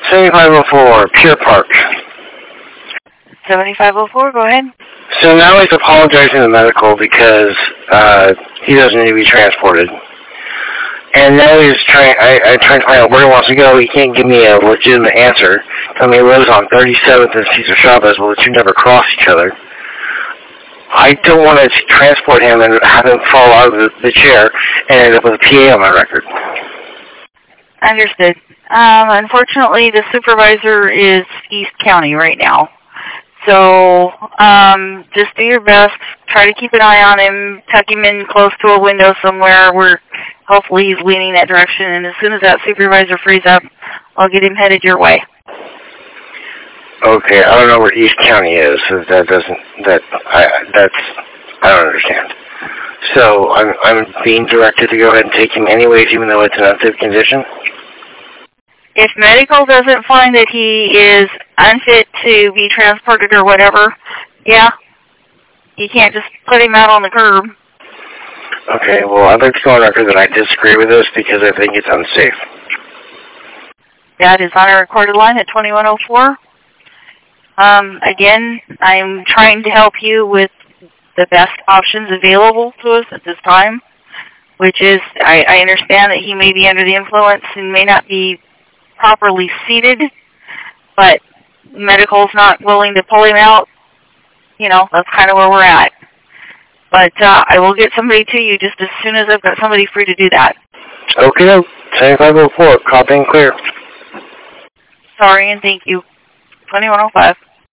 7504, Pier Park. 7504, go ahead. So now he's apologizing to medical because he doesn't need to be transported. And now he's trying, I'm trying to find out where he wants to go. He can't give me a legitimate answer. Tell me he lives on 37th and Cesar Chavez, well, that you never cross each other. I don't want to transport him and have him fall out of the chair and end up with a PA on my record. Understood. Unfortunately, the supervisor is East County right now. So just do your best. Try to keep an eye on him. Tuck him in close to a window somewhere where hopefully he's leaning that direction. And as soon as that supervisor frees up, I'll get him headed your way. Okay, I don't know where East County is. I don't understand. So I'm being directed to go ahead and take him anyways, even though it's an unsafe condition? If medical doesn't find that he is unfit to be transported or whatever, yeah, you can't just put him out on the curb. Okay, well, I'd like to go on record that I disagree with this because I think it's unsafe. That is on a recorded line at 2104. Again, I'm trying to help you with the best options available to us at this time, which is, I understand that he may be under the influence and may not be properly seated, but medical's not willing to pull him out. You know, that's kind of where we're at. But I will get somebody to you just as soon as I've got somebody free to do that. Okay, 7504, copy and clear. Sorry and thank you. 2105.